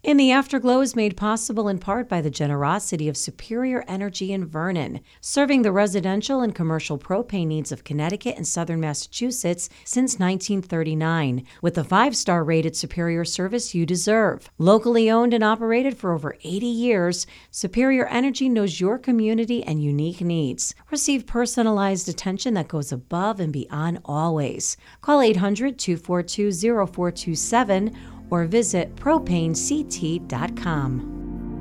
In the Afterglow is made possible in part by the generosity of Superior Energy in Vernon, serving the residential and commercial propane needs of Connecticut and southern Massachusetts since 1939, with the 5-star rated Superior service you deserve. Locally owned and operated for over 80 years, Superior Energy knows your community and unique needs. Receive personalized attention that goes above and beyond always. Call 800-242-0427 or visit propanect.com.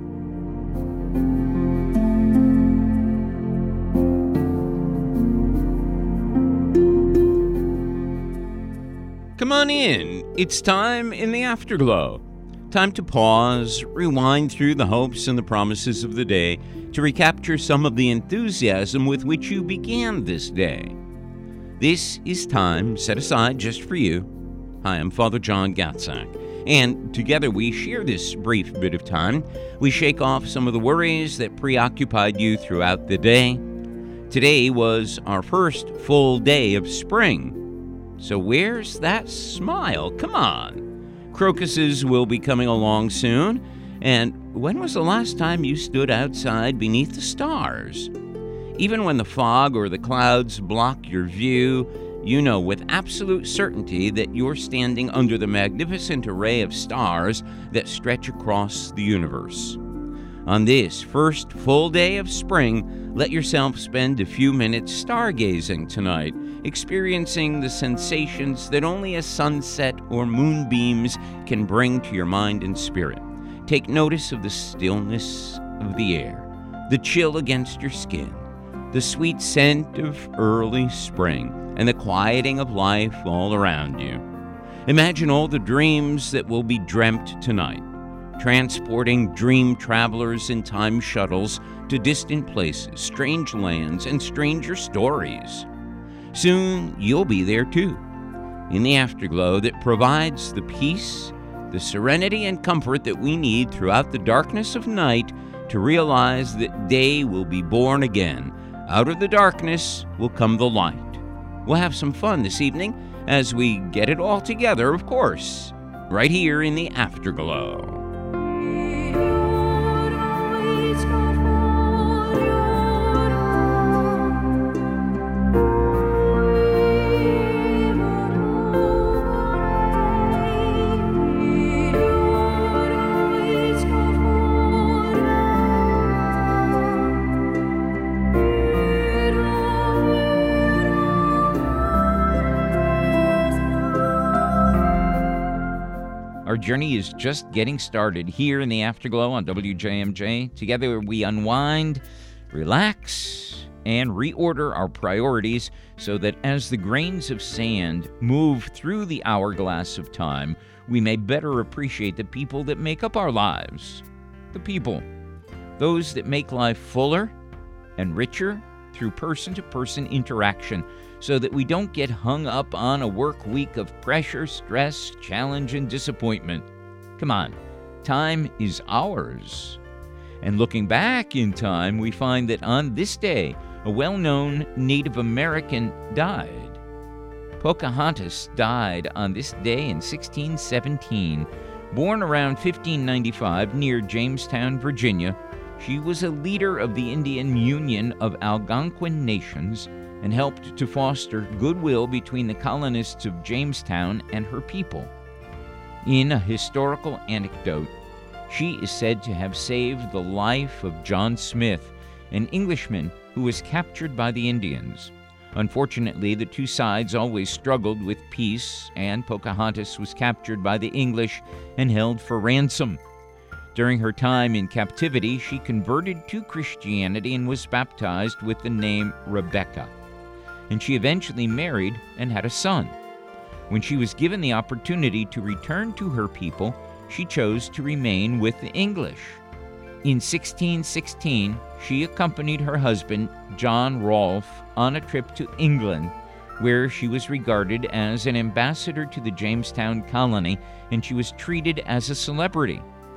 Come on in. It's time in the Afterglow. Time to pause, rewind through the hopes and the promises of the day to recapture some of the enthusiasm with which you began this day. This is time set aside just for you. Hi, I'm Father John Gatzak. And together we share this brief bit of time. We shake off some of the worries that preoccupied you throughout the day. Today was our first full day of spring. So where's that smile? Come on. Crocuses will be coming along soon. And when was the last time you stood outside beneath the stars? Even when the fog or the clouds block your view, you know with absolute certainty that you're standing under the magnificent array of stars that stretch across the universe. On this first full day of spring, let yourself spend a few minutes stargazing tonight, experiencing the sensations that only a sunset or moonbeams can bring to your mind and spirit. Take notice of the stillness of the air, the chill against your skin, the sweet scent of early spring, and the quieting of life all around you. Imagine all the dreams that will be dreamt tonight, transporting dream travelers in time shuttles to distant places, strange lands, and stranger stories. Soon you'll be there too, in the Afterglow that provides the peace, the serenity, and comfort that we need throughout the darkness of night to realize that day will be born again. Out of the darkness will come the light. We'll have some fun this evening as we get it all together, of course, right here in the Afterglow. Our journey is just getting started here in the Afterglow on WJMJ. Together we unwind, relax, and reorder our priorities so that as the grains of sand move through the hourglass of time, we may better appreciate the people that make up our lives. The people, those that make life fuller and richer through person-to-person interaction, so that we don't get hung up on a work week of pressure, stress, challenge, and disappointment. Come on, time is ours. And looking back in time, we find that on this day, a well-known Native American died. Pocahontas died on this day in 1617. Born around 1595 near Jamestown, Virginia, she was a leader of the Indian Union of Algonquin Nations and helped to foster goodwill between the colonists of Jamestown and her people. In a historical anecdote, she is said to have saved the life of John Smith, an Englishman who was captured by the Indians. Unfortunately, the two sides always struggled with peace, and Pocahontas was captured by the English and held for ransom. During her time in captivity, she converted to Christianity and was baptized with the name Rebecca. And she eventually married and had a son. When she was given the opportunity to return to her people, she chose to remain with the English. In 1616, she accompanied her husband, John Rolfe, on a trip to England, where she was regarded as an ambassador to the Jamestown colony, and she was treated as a celebrity.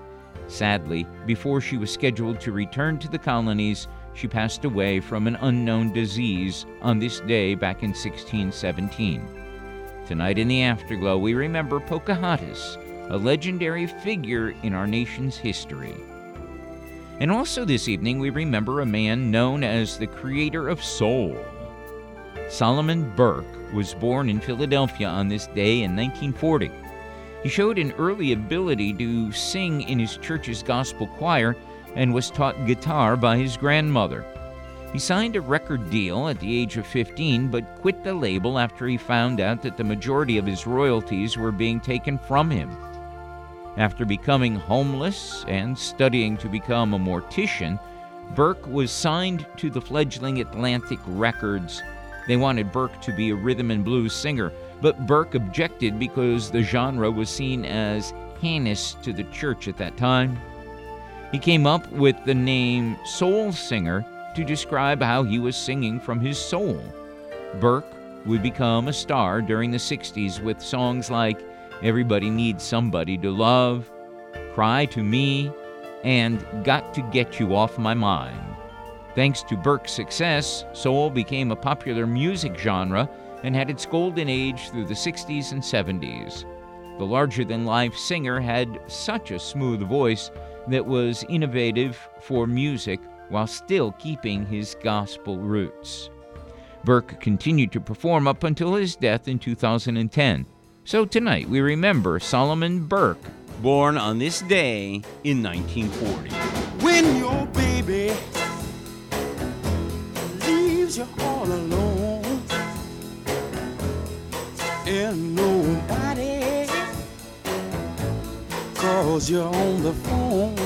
Sadly, before she was scheduled to return to the colonies, she passed away from an unknown disease on this day back in 1617. Tonight in the Afterglow, we remember Pocahontas, a legendary figure in our nation's history. And also this evening, we remember a man known as the creator of soul. Solomon Burke was born in Philadelphia on this day in 1940. He showed an early ability to sing in his church's gospel choir and was taught guitar by his grandmother. He signed a record deal at the age of 15, but quit the label after he found out that the majority of his royalties were being taken from him. After becoming homeless and studying to become a mortician, Burke was signed to the fledgling Atlantic Records. They wanted Burke to be a rhythm and blues singer, but Burke objected because the genre was seen as heinous to the church at that time. He came up with the name soul singer to describe how he was singing from his soul. Burke would become a star during the 60s with songs like Everybody Needs Somebody to Love, Cry to Me, and Got to Get You Off My Mind. Thanks to Burke's success, soul became a popular music genre and had its golden age through the 60s and 70s. The larger-than-life singer had such a smooth voice that was innovative for music while still keeping his gospel roots. Burke continued to perform up until his death in 2010. So tonight we remember Solomon Burke, born on this day in 1940. When your baby leaves you all alone and nobody calls you on the phone,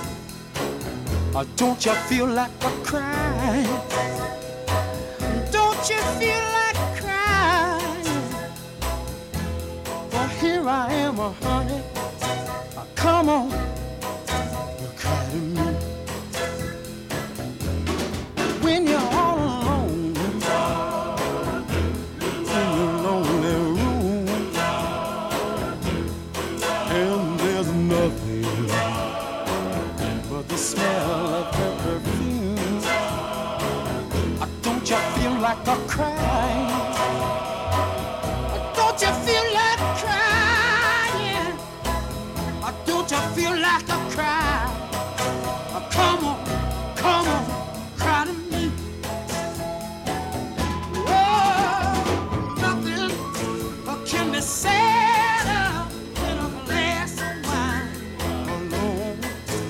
don't you feel like a crying? Don't you feel like crying? Well, here I am, honey. Come on, cry to me. When you're all alone in your lonely room, and there's nothing but the smell of her perfume, don't you feel like a crying? Don't you feel like crying? Don't you feel like a cry? Come on, cry to me. Oh, nothing can be sadder than a glass of wine alone.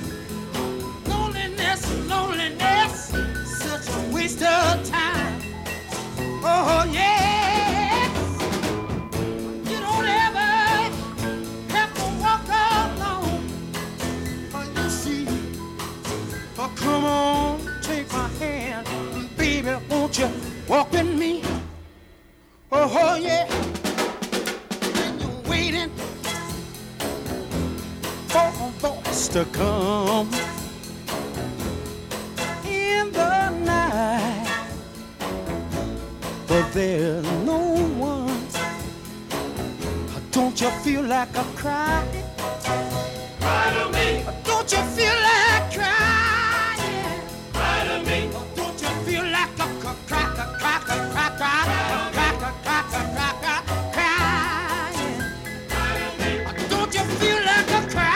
Loneliness, such a waste of time. Oh, yes. You don't ever have to walk alone. You see, come on, take my hand, baby, won't you walk with me? Oh, yeah. When you're waiting for a voice to come in the night, but there's no one. Don't you feel like a cry? Cry to me. Don't you feel like crying? Cry to me. Don't you feel like a crying? Don't you feel like a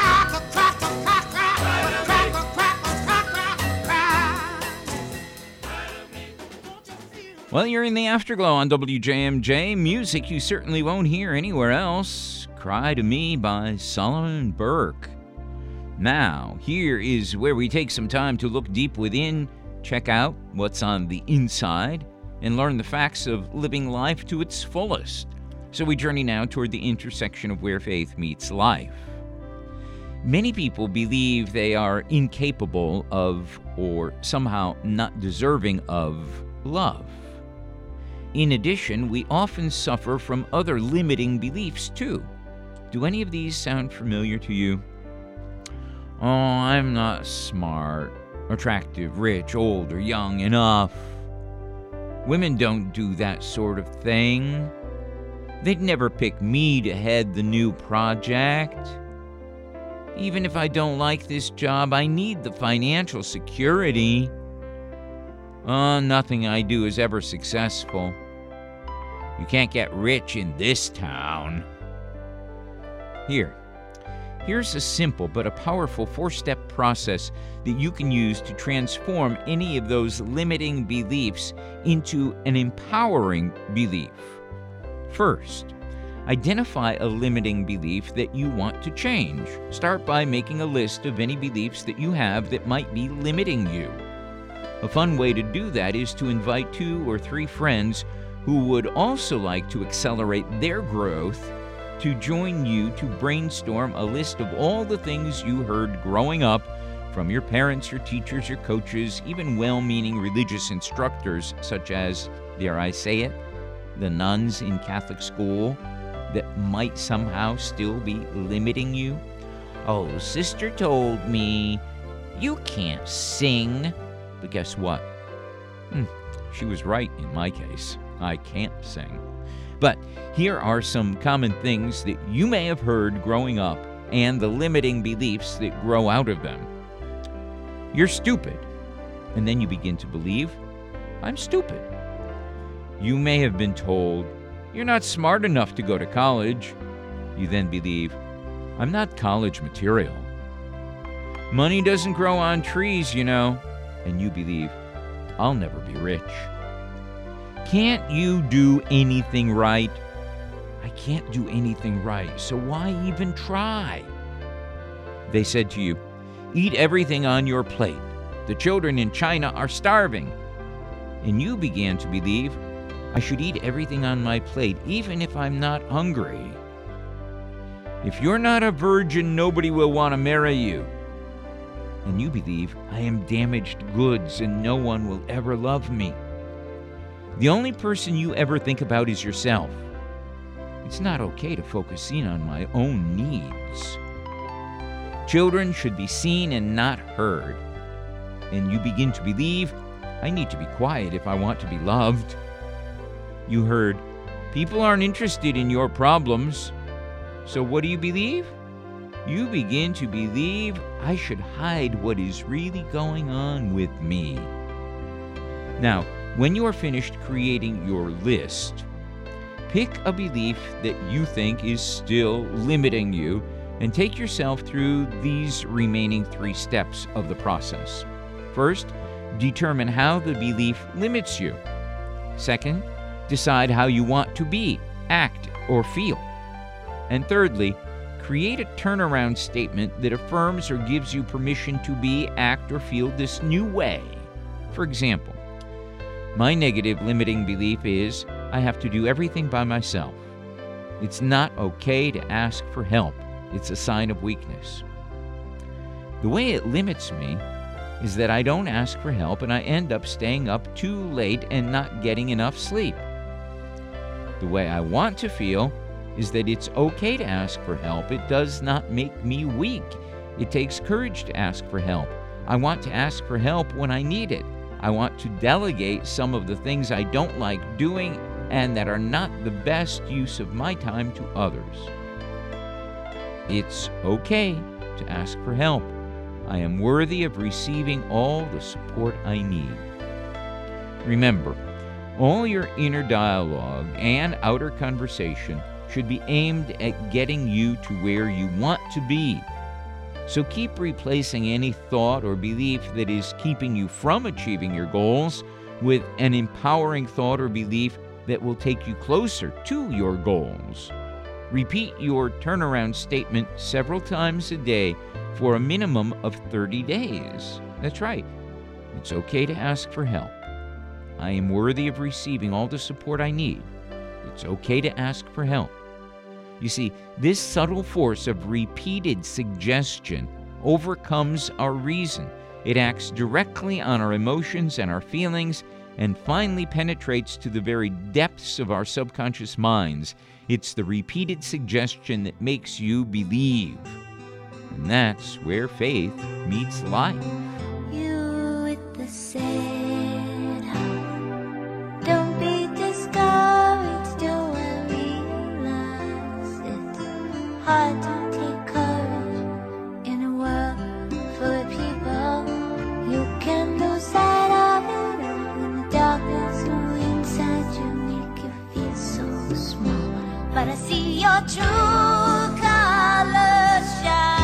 Well, you're in the Afterglow on WJMJ, music you certainly won't hear anywhere else. Cry to Me by Solomon Burke. Now, here is where we take some time to look deep within, check out what's on the inside, and learn the facts of living life to its fullest. So we journey now toward the intersection of where faith meets life. Many people believe they are incapable of, or somehow not deserving of, love. In addition, we often suffer from other limiting beliefs too. Do any of these sound familiar to you? Oh, I'm not smart, attractive, rich, old, or young enough. Women don't do that sort of thing. They'd never pick me to head the new project. Even if I don't like this job, I need the financial security. Nothing I do is ever successful. You can't get rich in this town. Here, Here's a simple but a powerful 4-step process that you can use to transform any of those limiting beliefs into an empowering belief. First, identify a limiting belief that you want to change. Start by making a list of any beliefs that you have that might be limiting you. A fun way to do that is to invite 2 or 3 friends who would also like to accelerate their growth to join you to brainstorm a list of all the things you heard growing up from your parents, your teachers, your coaches, even well-meaning religious instructors such as, dare I say it, the nuns in Catholic school that might somehow still be limiting you. Oh, sister told me you can't sing. But guess what? She was right in my case. I can't sing. But here are some common things that you may have heard growing up and the limiting beliefs that grow out of them. You're stupid. And then you begin to believe, I'm stupid. You may have been told, you're not smart enough to go to college. You then believe, I'm not college material. Money doesn't grow on trees, you know. And you believe, I'll never be rich. Can't you do anything right? I can't do anything right, so why even try? They said to you, eat everything on your plate. The children in China are starving. And you began to believe, I should eat everything on my plate, even if I'm not hungry. If you're not a virgin, nobody will want to marry you. And you believe, I am damaged goods and no one will ever love me. The only person you ever think about is yourself. It's not okay to focus in on my own needs. Children should be seen and not heard. And you begin to believe, I need to be quiet if I want to be loved. You heard, people aren't interested in your problems. So what do you believe? You begin to believe I should hide what is really going on with me. Now, when you are finished creating your list, pick a belief that you think is still limiting you and take yourself through these remaining 3 steps of the process. First, determine how the belief limits you. Second, decide how you want to be, act, or feel. And thirdly, create a turnaround statement that affirms or gives you permission to be, act, or feel this new way. For example, my negative limiting belief is I have to do everything by myself. It's not okay to ask for help. It's a sign of weakness. The way it limits me is that I don't ask for help and I end up staying up too late and not getting enough sleep. The way I want to feel is that it's okay to ask for help. It does not make me weak. It takes courage to ask for help. I want to ask for help when I need it. I want to delegate some of the things I don't like doing and that are not the best use of my time to others. It's okay to ask for help. I am worthy of receiving all the support I need. Remember, all your inner dialogue and outer conversation should be aimed at getting you to where you want to be. So keep replacing any thought or belief that is keeping you from achieving your goals with an empowering thought or belief that will take you closer to your goals. Repeat your turnaround statement several times a day for a minimum of 30 days. That's right. It's okay to ask for help. I am worthy of receiving all the support I need. It's okay to ask for help. You see, this subtle force of repeated suggestion overcomes our reason. It acts directly on our emotions and our feelings and finally penetrates to the very depths of our subconscious minds. It's the repeated suggestion that makes you believe. And that's where faith meets life. You with the sad heart, don't be discouraged, don't realize it's hard to take courage in a world full of people. You can lose sight of it all in the darkness, who inside you make you feel so small. But I see your true colors shine.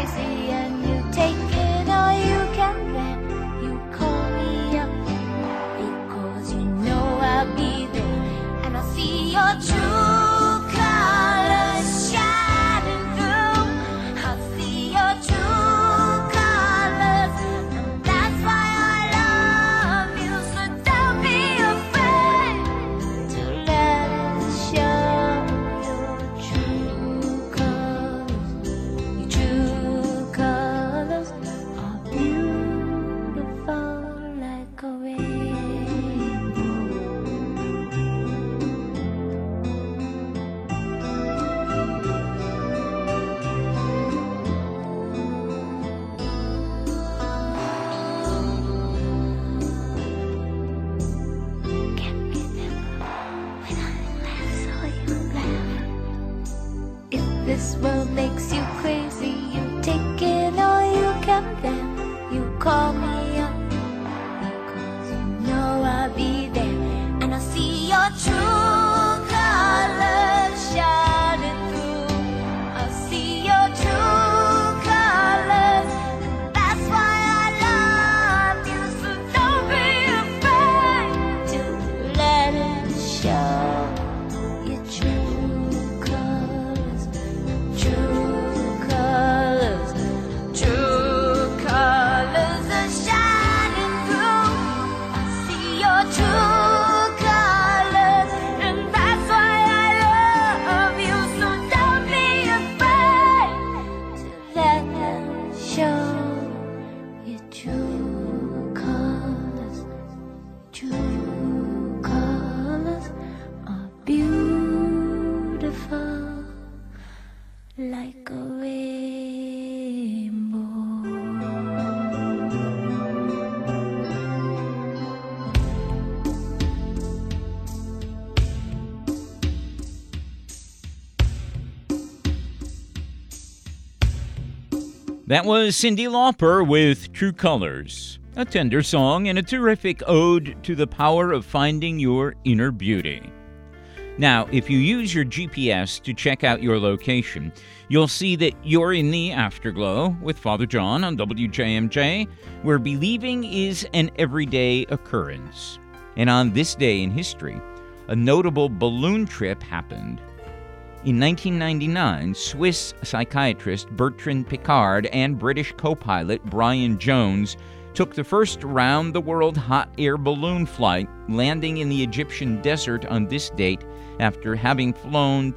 crazy and you take it all you can bear. You call me up because you know I'll be there, and I'll see your true colors shining through. I'll see your true colors, and that's why I love you. So don't be afraid to let it show. Your true colors are beautiful like a rainbow. Can you remember when I last saw you laugh? If this world makes you crazy, you take it all you can bear. You call me up because you know I'll be there, and I'll see your true colors shining through. I'll see your true colors, and that's why I love you. So don't be afraid to let it show. Your true colors, true colors are shining through. I see your true colors, and that's why I love you. So don't be afraid to let them show. Your true colors are beautiful like a rainbow. That was Cyndi Lauper with True Colors, a tender song and a terrific ode to the power of finding your inner beauty. Now, if you use your GPS to check out your location, you'll see that you're in the Afterglow with Father John on WJMJ, where believing is an everyday occurrence. And on this day in history, a notable balloon trip happened. In 1999, Swiss psychiatrist Bertrand Piccard and British co-pilot Brian Jones took the first round-the-world hot air balloon flight, landing in the Egyptian desert on this date after having flown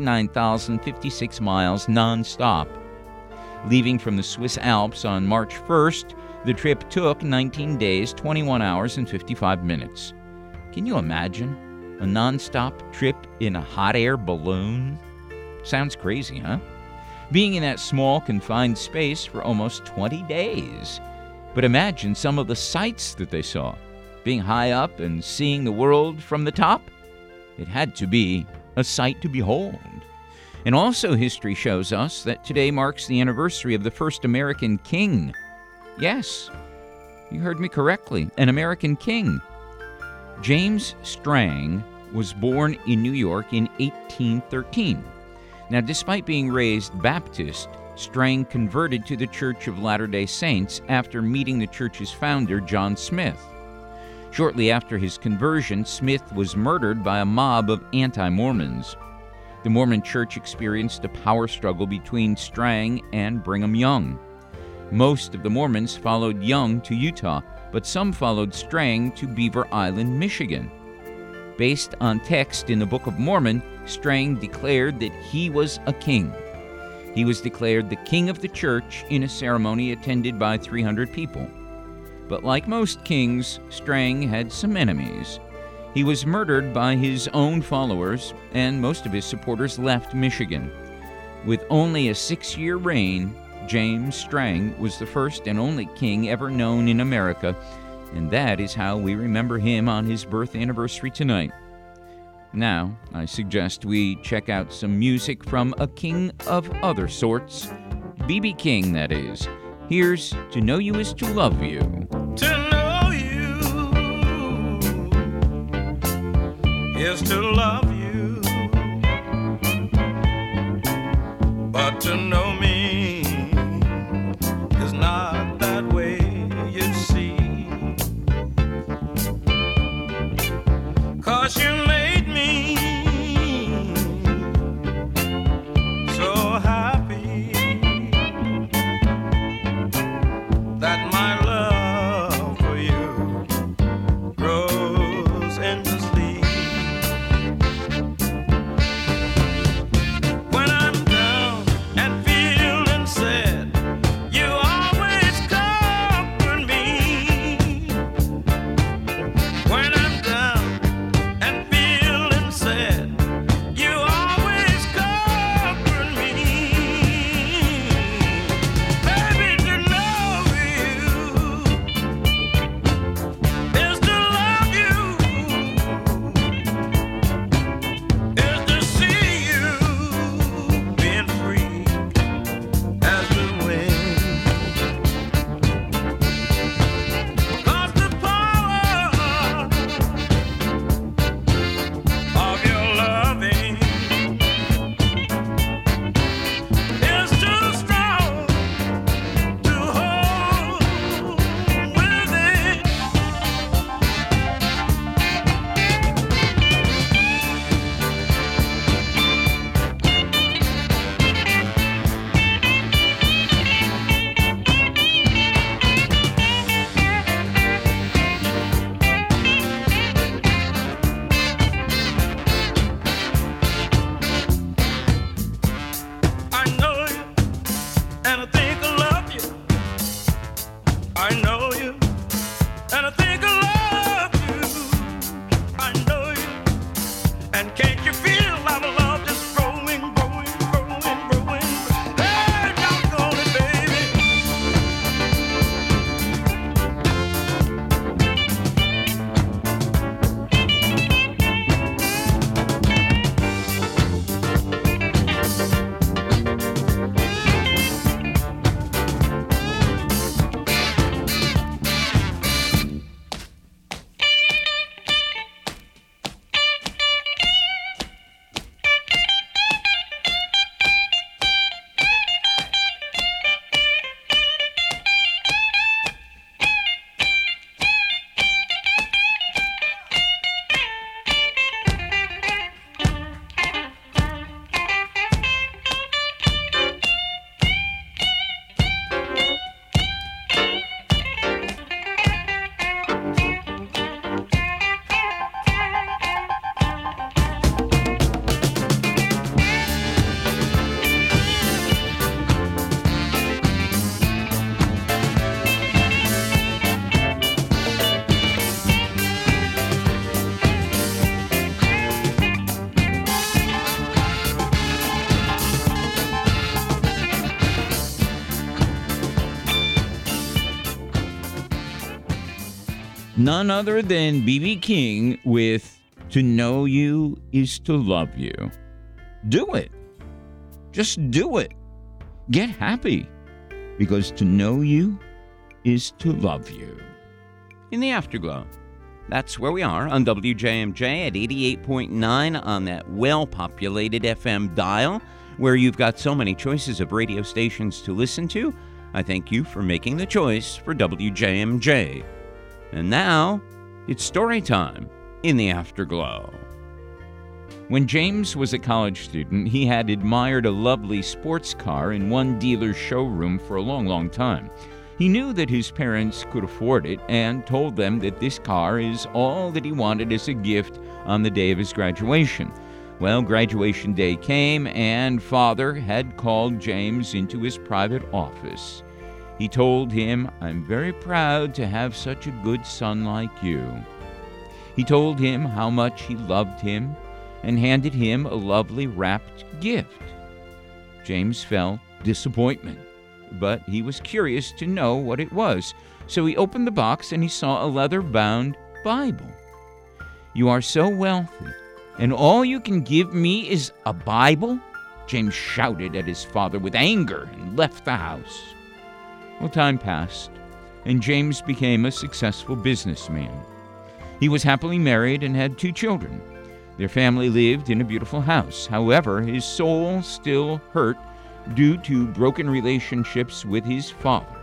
29,056 miles non-stop. Leaving from the Swiss Alps on March 1st, the trip took 19 days, 21 hours, and 55 minutes. Can you imagine a non-stop trip in a hot air balloon? Sounds crazy, huh? Being in that small, confined space for almost 20 days. But imagine some of the sights that they saw. Being high up and seeing the world from the top, it had to be a sight to behold. And also history shows us that today marks the anniversary of the first American king. Yes, you heard me correctly, an American king. James Strang was born in New York in 1813. Now, despite being raised Baptist, Strang converted to the Church of Latter-day Saints after meeting the church's founder, John Smith. Shortly after his conversion, Smith was murdered by a mob of anti-Mormons. The Mormon Church experienced a power struggle between Strang and Brigham Young. Most of the Mormons followed Young to Utah, but some followed Strang to Beaver Island, Michigan. Based on text in the Book of Mormon, Strang declared that he was a king. He was declared the king of the church in a ceremony attended by 300 people. But like most kings, Strang had some enemies. He was murdered by his own followers, and most of his supporters left Michigan. With only a 6-year reign, James Strang was the first and only king ever known in America, and that is how we remember him on his birth anniversary tonight. Now, I suggest we check out some music from a king of other sorts, B.B. King, that is. Here's To Know You Is to Love You. To know you is to love you, but to know me that my love for you grows endlessly. When I'm down and feeling sad, you always comfort me. When I'm down and feeling sad, you always comfort me. Baby, to know you is to love you, is to see you being free as the wind. 'Cause the power of your loving is too strong to hold within. I know you, and I think I love you. I know you, and I think I love you. I know you, and can't you feel our love just growing, growing, growing, growing? Hey, doggone it, baby. None other than B.B. King with To Know You Is to Love You. Do it. Just do it. Get happy. Because to know you is to love you. In the Afterglow. That's where we are on WJMJ at 88.9 on that well-populated FM dial, where you've got so many choices of radio stations to listen to. I thank you for making the choice for WJMJ. And now, it's story time in the Afterglow. When James was a college student, he had admired a lovely sports car in one dealer's showroom for a long, long time. He knew that his parents could afford it and told them that this car is all that he wanted as a gift on the day of his graduation. Well, graduation day came, and Father had called James into his private office. He told him, "I'm very proud to have such a good son like you." He told him how much he loved him and handed him a lovely wrapped gift. James felt disappointment, but he was curious to know what it was. So he opened the box and he saw a leather-bound Bible. "You are so wealthy, and all you can give me is a Bible?" James shouted at his father with anger and left the house. Well, time passed, and James became a successful businessman. He was happily married and had 2 children. Their family lived in a beautiful house. However, his soul still hurt due to broken relationships with his father.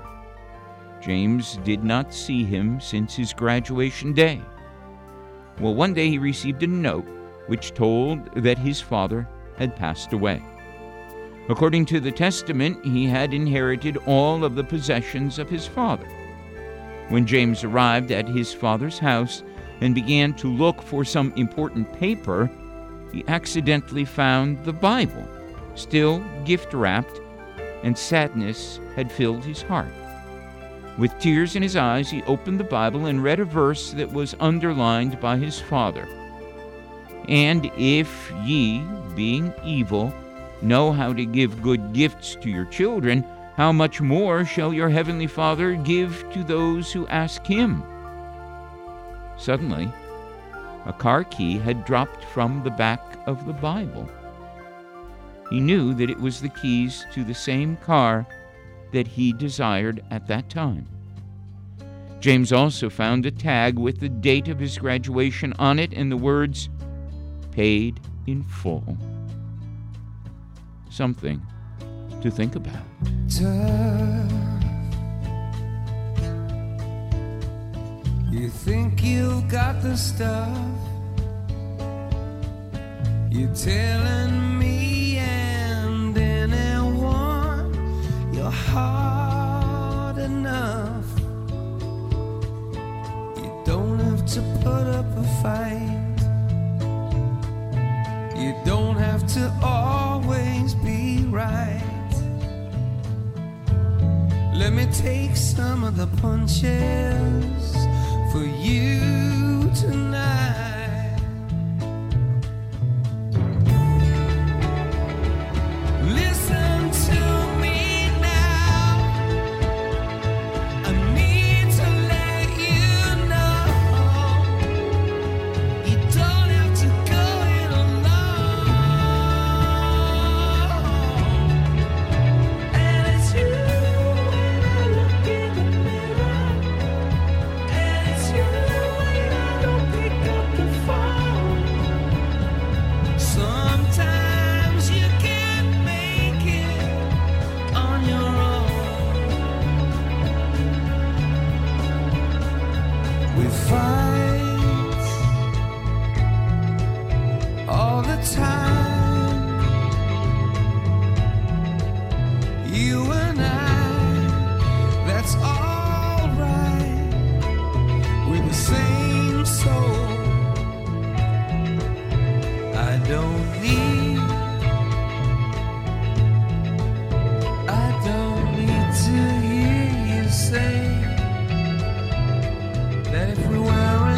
James did not see him since his graduation day. Well, one day he received a note which told that his father had passed away. According to the Testament, he had inherited all of the possessions of his father. When James arrived at his father's house and began to look for some important paper, he accidentally found the Bible, still gift-wrapped, and sadness had filled his heart. With tears in his eyes, he opened the Bible and read a verse that was underlined by his father. "And if ye, being evil, know how to give good gifts to your children, how much more shall your heavenly Father give to those who ask him?" Suddenly, a car key had dropped from the back of the Bible. He knew that it was the keys to the same car that he desired at that time. James also found a tag with the date of his graduation on it and the words, "Paid in full." Something to think about. Tough. You think you've got the stuff. You're telling me and anyone you're hard enough. You don't have to put up a fight. You don't have to always be right. Let me take some of the punches for you tonight. Listen to me now. I need to let you know you don't have to go it alone. And it's you when I look in the mirror. And it's you when I don't pick up the phone. Sometimes you can't make it on your own. We fight all the time, you and I, that's all right. We're the same soul. I don't need to hear you say that if we were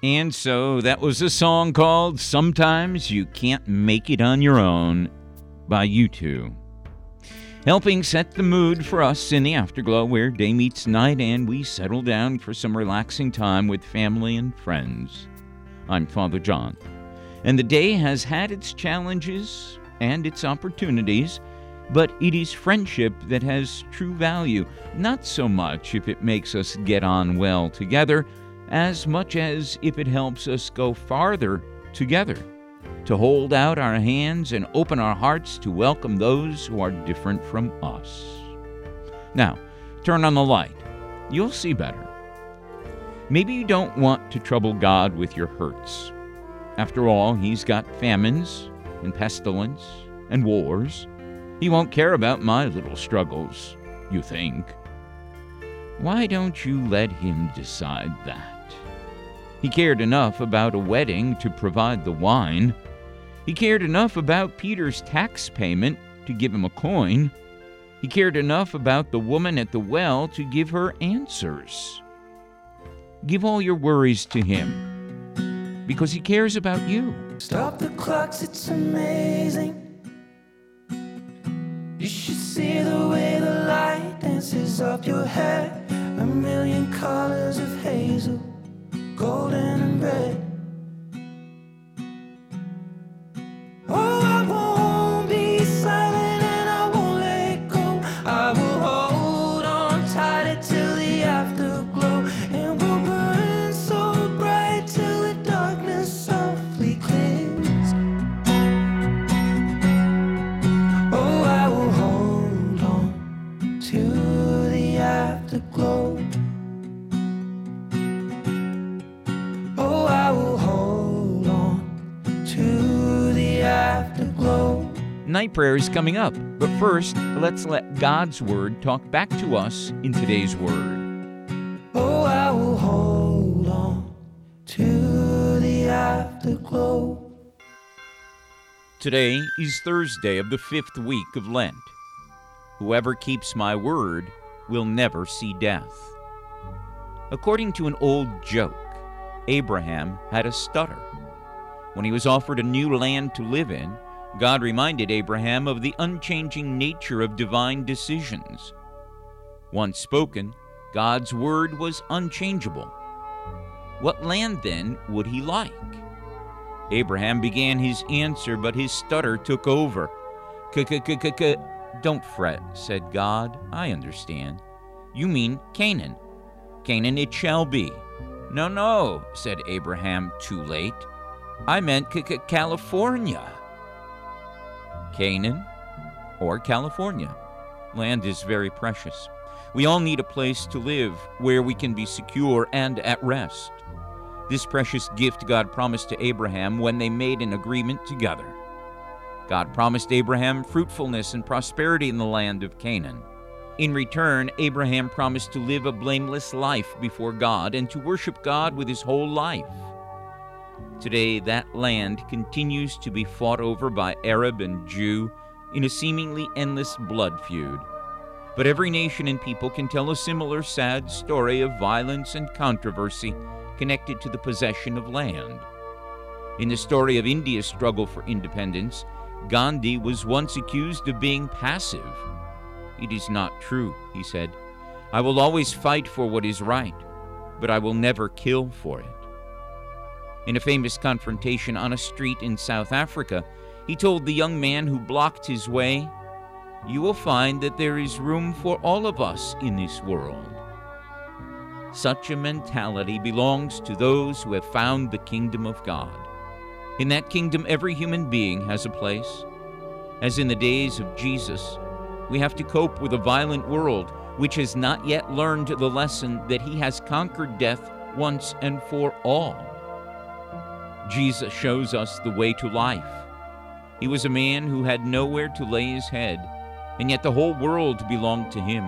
And so that was a song called Sometimes You Can't Make It on Your Own by U2. Helping set the mood for us in the Afterglow, where day meets night and we settle down for some relaxing time with family and friends. I'm Father John, and the day has had its challenges and its opportunities, but it is friendship that has true value, not so much if it makes us get on well together, as much as if it helps us go farther together, to hold out our hands and open our hearts to welcome those who are different from us. Now, turn on the light. You'll see better. Maybe you don't want to trouble God with your hurts. After all, He's got famines and pestilence and wars. He won't care about my little struggles, you think. Why don't you let Him decide that? He cared enough about a wedding to provide the wine. He cared enough about Peter's tax payment to give him a coin. He cared enough about the woman at the well to give her answers. Give all your worries to Him, because He cares about you. Stop the clocks, it's amazing. You should see the way the light dances up your hair. A million colors of hazel, golden and red. Oh, I won't be silent and I won't let go. I will hold on tighter till the afterglow, and we'll burn so bright till the darkness softly clears. Oh, I will hold on to the afterglow. Oh, I will hold on to the afterglow. Night prayer is coming up, but first, let's let God's Word talk back to us in today's Word. Oh, I will hold on to the afterglow. Today is Thursday of the 5th week of Lent. Whoever keeps my word will never see death. According to an old joke, Abraham had a stutter. When he was offered a new land to live in, God reminded Abraham of the unchanging nature of divine decisions. Once spoken, God's word was unchangeable. What land, then, would he like? Abraham began his answer, but his stutter took over. Don't fret, said God. I understand. You mean Canaan. Canaan it shall be. No, said Abraham, too late. I meant California. Canaan or California. Land is very precious. We all need a place to live where we can be secure and at rest. This precious gift God promised to Abraham when they made an agreement together. God promised Abraham fruitfulness and prosperity in the land of Canaan. In return, Abraham promised to live a blameless life before God and to worship God with his whole life. Today, that land continues to be fought over by Arab and Jew in a seemingly endless blood feud. But every nation and people can tell a similar sad story of violence and controversy connected to the possession of land. In the story of India's struggle for independence, Gandhi was once accused of being passive. It is not true, he said. I will always fight for what is right, but I will never kill for it. In a famous confrontation on a street in South Africa, he told the young man who blocked his way, "You will find that there is room for all of us in this world." Such a mentality belongs to those who have found the kingdom of God. In that kingdom, every human being has a place. As in the days of Jesus, we have to cope with a violent world which has not yet learned the lesson that he has conquered death once and for all. Jesus shows us the way to life. He was a man who had nowhere to lay his head, and yet the whole world belonged to him.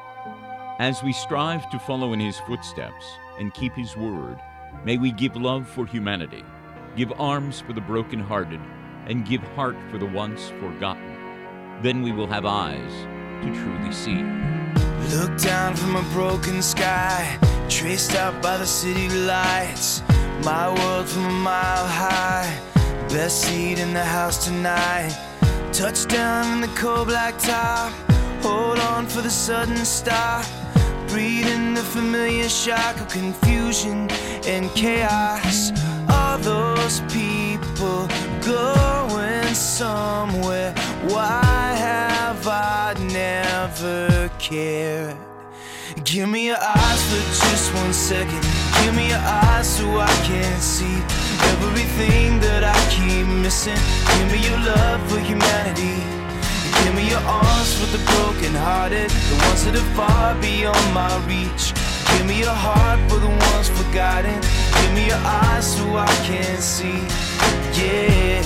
As we strive to follow in his footsteps and keep his word, may we give love for humanity, give arms for the brokenhearted, and give heart for the once forgotten. Then we will have eyes to truly see. Look down from a broken sky, traced out by the city lights. My world from a mile high. Best seat in the house tonight. Touchdown in the cold black top. Hold on for the sudden stop. Breathing the familiar shock of confusion and chaos. All those people going somewhere. Why have I never cared? Give me your eyes for just 1 second. Give me your eyes so I can see everything that I keep missing. Give me your love for humanity. Give me your arms for the broken hearted, the ones that are far beyond my reach. Give me your heart for the ones forgotten. Give me your eyes so I can see. Yeah,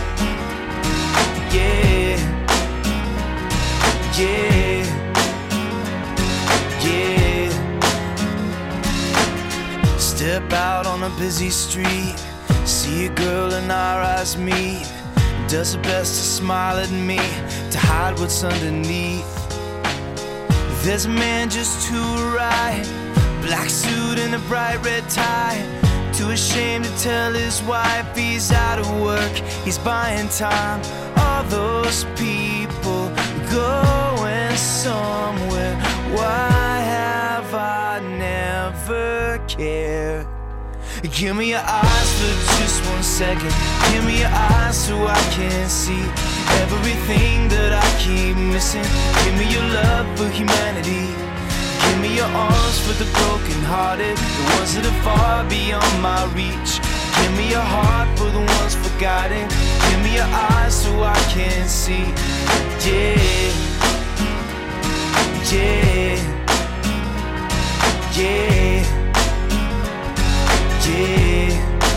yeah, yeah, yeah. Step out on a busy street, see a girl and our eyes meet. Does her best to smile at me, to hide what's underneath. There's a man just to her right, black suit and a bright red tie. Too ashamed to tell his wife he's out of work, he's buying time. All those people going somewhere. Why have I never cared? Give me your eyes for just 1 second. Give me your eyes so I can see everything that I keep missing. Give me your love for humanity. Give me your arms for the broken hearted, the ones that are far beyond my reach. Give me your heart for the ones forgotten. Give me your eyes so I can see. Yeah, yeah, yeah, yeah.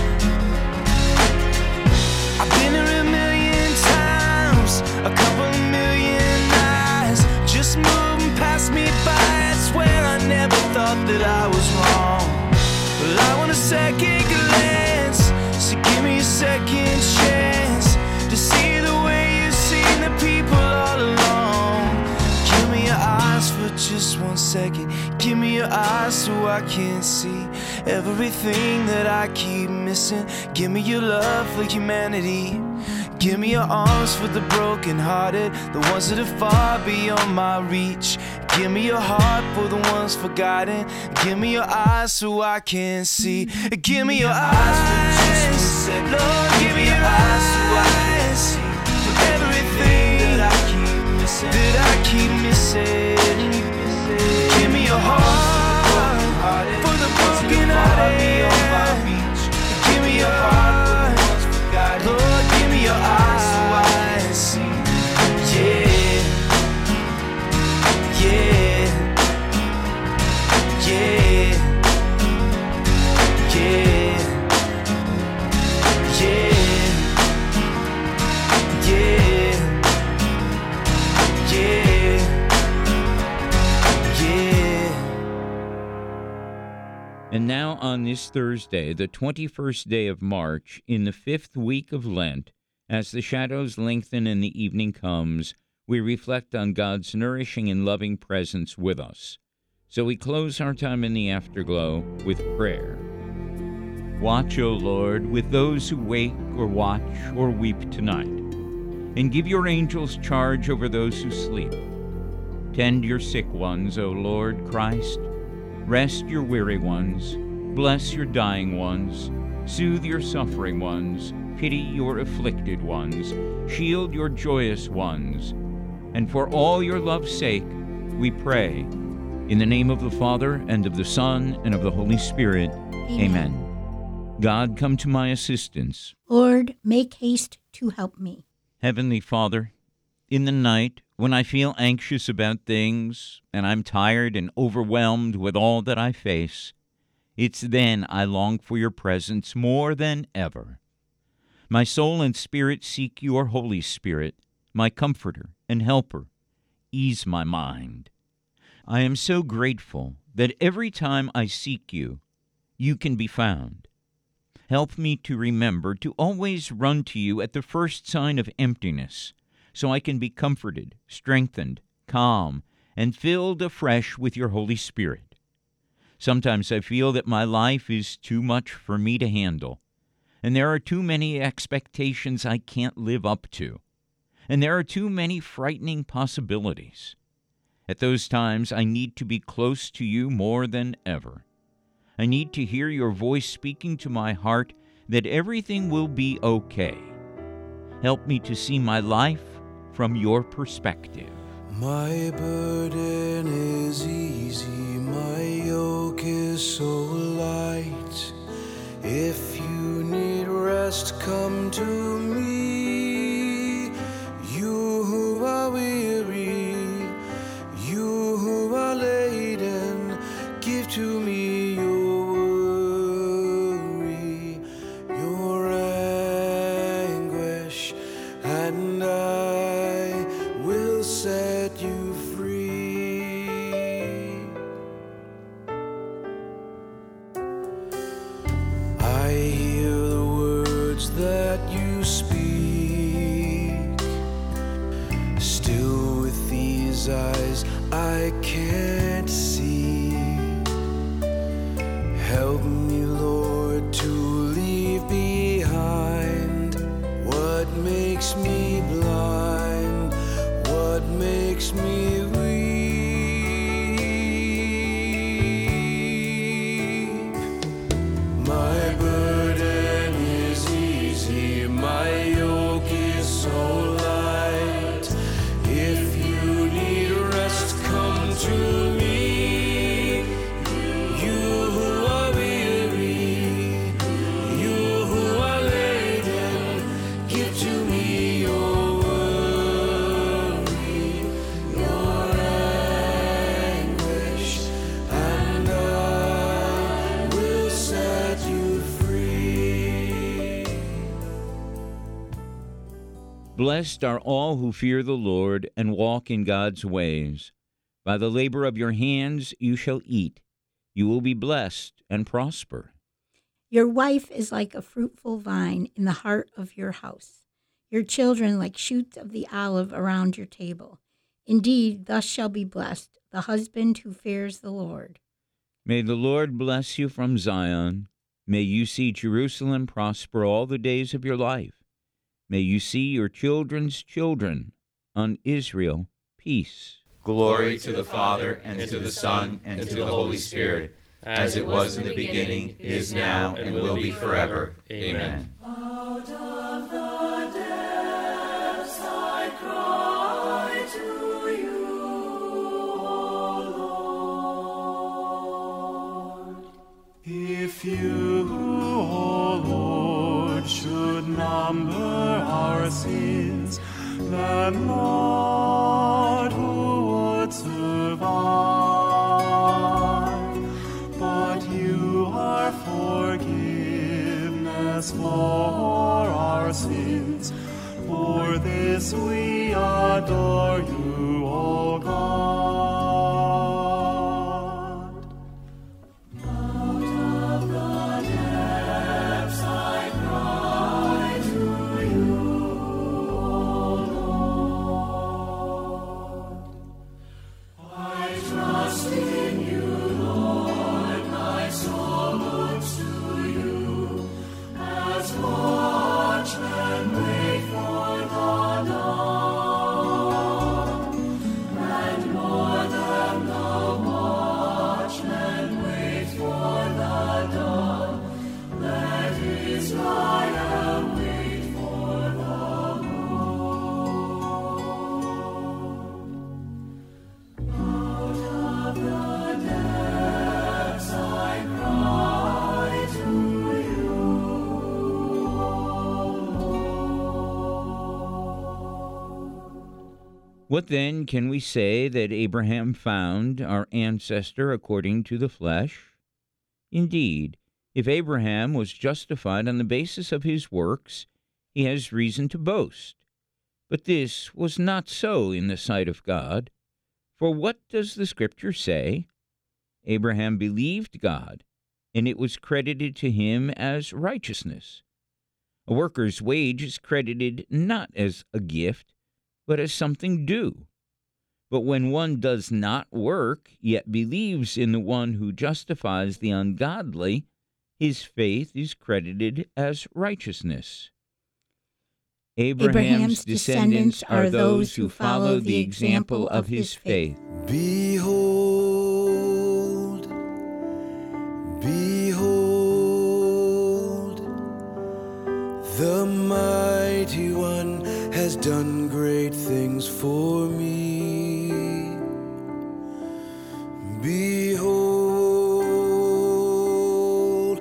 I've been here a million times, a couple of million eyes just moving past me by. I swear I never thought that I was wrong. Well, I want a second glance, so give me a second chance to see the way you've seen the people all along. Give me your eyes for just 1 second. Give me your eyes so I can see everything that I keep missing. Give me your love for humanity. Give me your arms for the broken hearted, the ones that are far beyond my reach. Give me your heart for the ones forgotten. Give me your eyes so I can see. Give me your eyes for just 1 second. Lord, give me your eyes so I can see for everything that I keep missing. Give me your heart for the broken hearted. Give me your heart for the ones forgotten. Lord, give me your eyes so I can see. Yeah, yeah, yeah, yeah, yeah, yeah, yeah, yeah. And now on this Thursday, the 21st day of March, in the 5th week of Lent, as the shadows lengthen and the evening comes, we reflect on God's nourishing and loving presence with us. So we close our time in the afterglow with prayer. Watch, O Lord, with those who wake or watch or weep tonight, and give your angels charge over those who sleep. Tend your sick ones, O Lord Christ. Rest your weary ones. Bless your dying ones. Soothe your suffering ones. Pity your afflicted ones. Shield your joyous ones. And for all your love's sake, we pray. In the name of the Father, and of the Son, and of the Holy Spirit. Amen. God, come to my assistance. Lord, make haste to help me. Heavenly Father, in the night, when I feel anxious about things, and I'm tired and overwhelmed with all that I face, it's then I long for your presence more than ever. My soul and spirit seek your Holy Spirit, my comforter and helper. Ease my mind. I am so grateful that every time I seek you, you can be found. Help me to remember to always run to you at the first sign of emptiness, so I can be comforted, strengthened, calm, and filled afresh with your Holy Spirit. Sometimes I feel that my life is too much for me to handle, and there are too many expectations I can't live up to, and there are too many frightening possibilities. At those times, I need to be close to you more than ever. I need to hear your voice speaking to my heart that everything will be okay. Help me to see my life from your perspective. My burden is easy, my yoke is so light. If you need rest, come to me. You who are weary, you who are laden, give to me your worry, your anguish, and I will set you free. I hear the words that you speak. Still with these eyes I can't see. Help me, Lord, to leave behind what makes me blind, what makes me weep. My burden is easy, my yoke is so light. If you need rest, come to me. You who are weary, you who are laden, give to me your worry, your anguish, and I will set you free. Blessed are all who fear the Lord and walk in God's ways. By the labor of your hands you shall eat. You will be blessed and prosper. Your wife is like a fruitful vine in the heart of your house, your children like shoots of the olive around your table. Indeed, thus shall be blessed the husband who fears the Lord. May the Lord bless you from Zion. May you see Jerusalem prosper all the days of your life. May you see your children's children. On Israel, peace. Glory to the Father, and to the Son, and to the Holy Spirit, as it was in the beginning, is now, and will be forever. Amen. Out of the depths I cry to you, O Lord. If you, O Lord, should number our sins, then Lord, who would survive? But you are forgiveness for our sins. For this we adore you, O God. Out of the depths I cry to you, O Lord. I trust in you, Lord, my soul looks to you, as watchmen wait for the dawn, and more than the watchmen wait for the dawn, let Israel wait for the Lord. Out of the depths I cry to you, What then can we say that Abraham found, our ancestor according to the flesh? Indeed, if Abraham was justified on the basis of his works, he has reason to boast. But this was not so in the sight of God. For what does the Scripture say? Abraham believed God, and it was credited to him as righteousness. A worker's wage is credited not as a gift, but as something due. But when one does not work, yet believes in the one who justifies the ungodly, his faith is credited as righteousness. Abraham's descendants are those who follow the example of his faith. Behold, behold, the mighty one has done great things for me. Behold,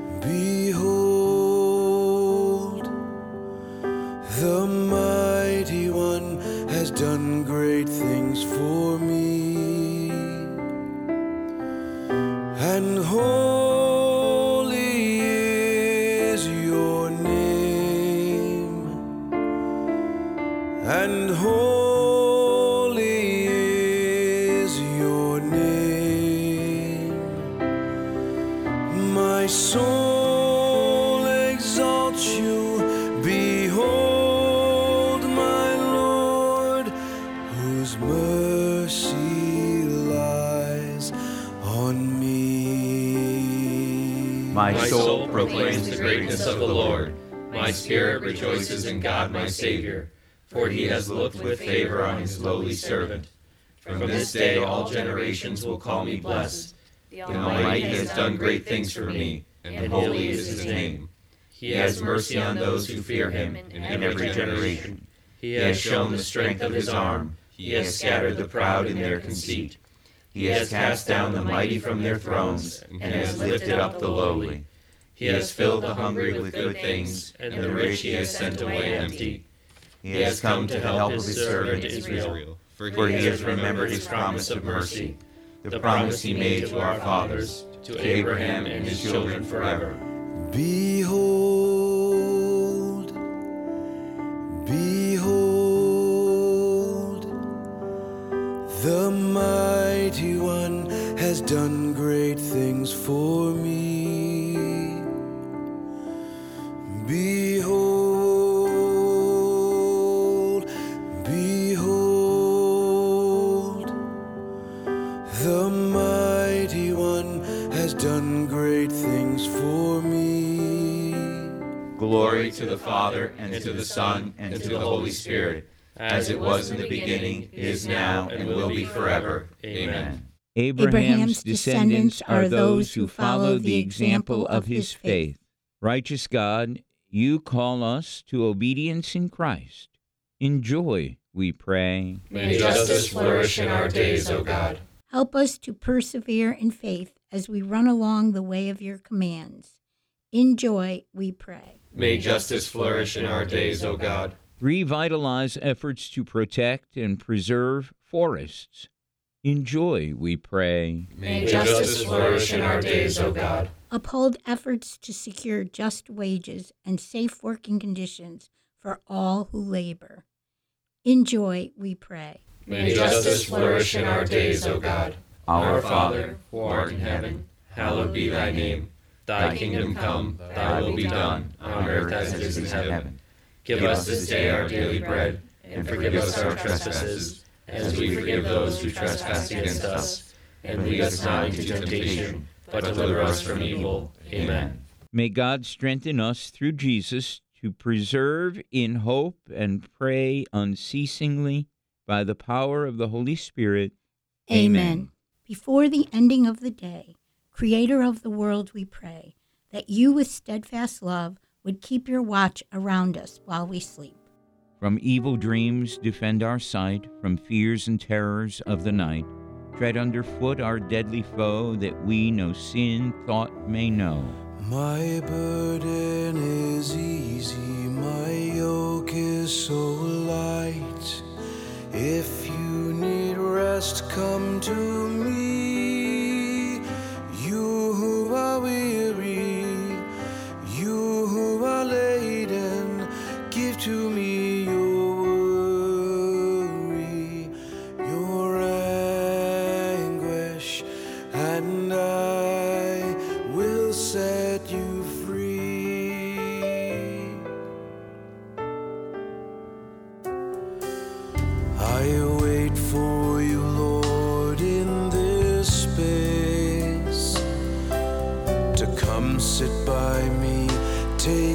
behold, the mighty one has done great things for me. And holy is your name, and holy is your name. My soul exalts you. Behold, my Lord, whose mercy lies on me. My soul proclaims the greatness of the Lord. My spirit rejoices in God my Savior, for he has looked with favor on his lowly servant. From this day all generations will call me blessed. The Almighty has done great things for me, and holy is his name. He has mercy on those who fear him in every generation. He has shown the strength of his arm. He has scattered the proud in their conceit. He has cast down the mighty from their thrones, and has lifted up the lowly. He has filled the hungry with good things, and the rich he has sent away empty. He has come to help his servant Israel, for he has remembered his promise of mercy, the promise he made to our fathers, to Abraham and his children forever. Behold, behold, the mighty one has done great things for me. Behold, behold, the mighty one has done great things for me. Glory to the Father, and to the Son, and to the Holy Spirit, as it was in the beginning, is now, and will be forever. Amen. Abraham's descendants are those who follow the example of his faith. Righteous God, you call us to obedience in Christ. In joy, we pray. May justice flourish in our days, O God. Help us to persevere in faith as we run along the way of your commands. In joy, we pray. May justice flourish in our days, O God. Revitalize efforts to protect and preserve forests. In joy, we pray. May justice flourish in our days, O God. Uphold efforts to secure just wages and safe working conditions for all who labor. In joy, we pray. May justice flourish in our days, O God. Our Father, who art in heaven, hallowed be thy name. Thy kingdom come, thy will be done, on earth as it is in heaven. Give us this day our daily bread, and forgive us our trespasses, as we forgive those who trespass against us. And lead us not into temptation, but deliver us from evil. Amen. May God strengthen us through Jesus to preserve in hope and pray unceasingly by the power of the Holy Spirit. Amen. Before the ending of the day, Creator of the world, we pray that you with steadfast love would keep your watch around us while we sleep. From evil dreams defend our sight, from fears and terrors of the night. Tread underfoot our deadly foe, that we no sin thought may know. My burden is easy, my yoke is so light. If you need rest, come to me. You who are weary, you who are laden, give to me your worry, your anguish, and I will set you free. I wait for you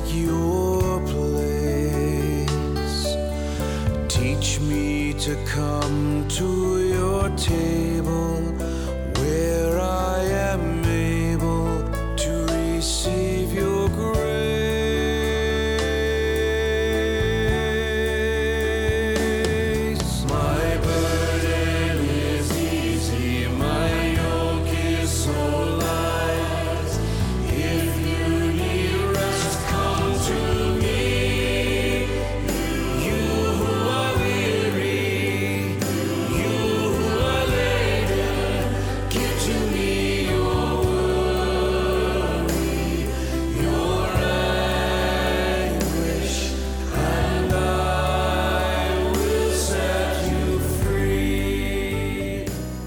your place. Teach me to come to your table where I am able to receive your grace. My burden is easy, my yoke is so light. If you need rest, come to me. You who are weary, you who are laden, give to me your worry, your anguish, and I will set you free.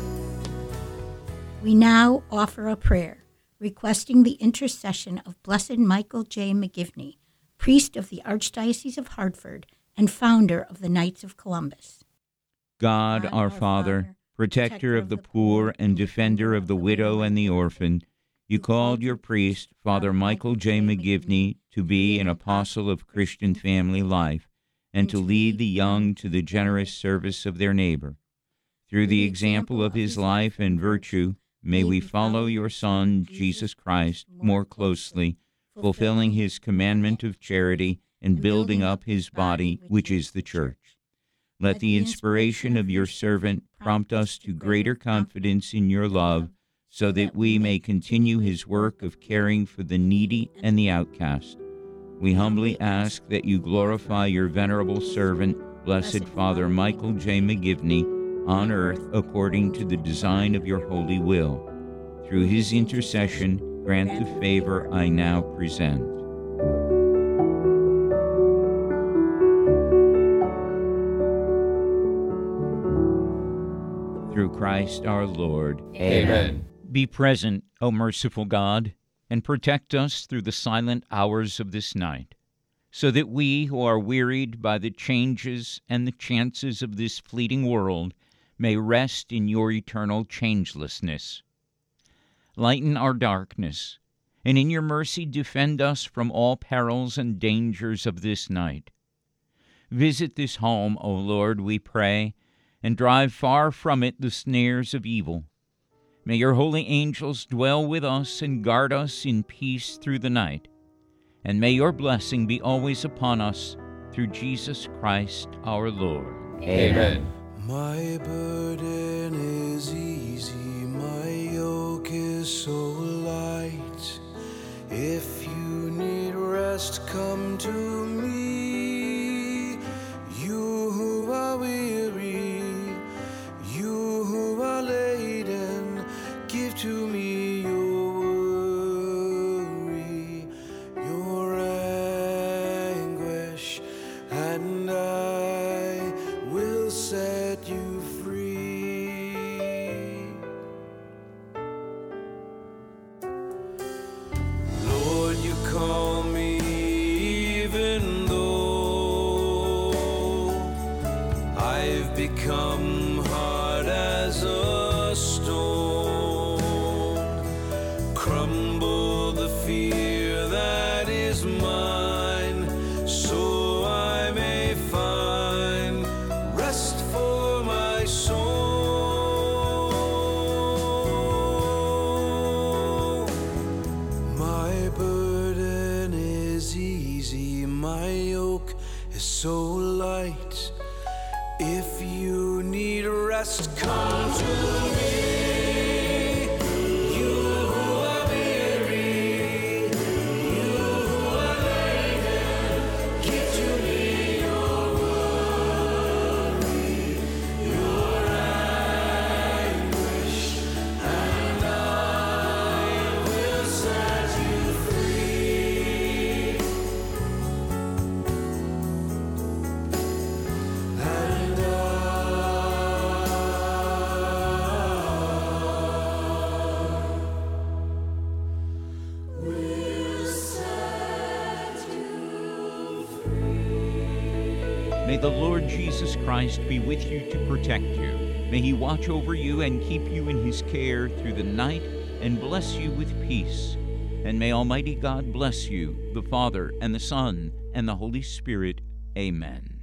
We now offer a prayer requesting the intercession of Blessed Michael J. McGivney, priest of the Archdiocese of Hartford and founder of the Knights of Columbus. God, our Father, protector of the poor and defender of the widow and the orphan, you called your priest, Father Michael J. McGivney, to be an apostle of Christian family life and to lead the young to the generous service of their neighbor. Through the example of his life and virtue, may we follow your Son, Jesus Christ, more closely, fulfilling his commandment of charity and building up his body, which is the Church. Let the inspiration of your servant prompt us to greater confidence in your love, so that we may continue his work of caring for the needy and the outcast. We humbly ask that you glorify your venerable servant, Blessed Father Michael J. McGivney, on earth according to the design of your holy will. Through his intercession, grant the favor I now present. Through Christ our Lord. Amen. Be present, O merciful God, and protect us through the silent hours of this night, so that we who are wearied by the changes and the chances of this fleeting world may rest in your eternal changelessness. Lighten our darkness, and in your mercy defend us from all perils and dangers of this night. Visit this home, O Lord, we pray, and drive far from it the snares of evil. May your holy angels dwell with us and guard us in peace through the night, and may your blessing be always upon us, through Jesus Christ our Lord. Amen. My burden is easy, my yoke is so light. If you need rest, come to me. You who are weary, you who are laden, give to me your worry, your anguish, and I will set you free. Lord, you call me even though I've become hard as a stone. Crumble the fear that is mine, so I may find rest for my soul. My burden is easy, my yoke is so light. If you need rest, come to me. You who are weary, you who are laden, give to me your worry, your anguish, and I will set you free. And May the Lord Jesus Christ be with you to protect you. May he watch over you and keep you in his care through the night and bless you with peace. And may Almighty God bless you, the Father, and the Son, and the Holy Spirit. Amen.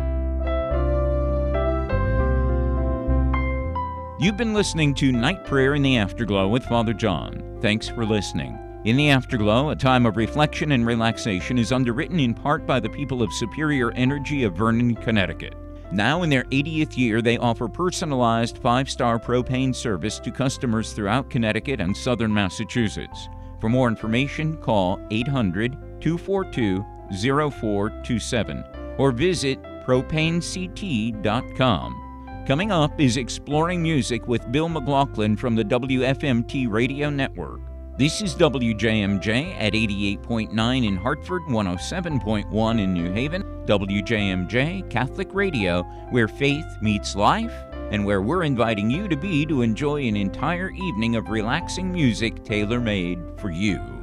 You've been listening to Night Prayer in the Afterglow with Father John. Thanks for listening. In the Afterglow, a time of reflection and relaxation, is underwritten in part by the people of Superior Energy of Vernon, Connecticut. Now in their 80th year, they offer personalized 5-star propane service to customers throughout Connecticut and southern Massachusetts. For more information, call 800-242-0427 or visit propanect.com. Coming up is Exploring Music with Bill McLaughlin from the WFMT Radio Network. This is WJMJ at 88.9 in Hartford, 107.1 in New Haven. WJMJ Catholic Radio, where faith meets life, and where we're inviting you to be to enjoy an entire evening of relaxing music tailor-made for you.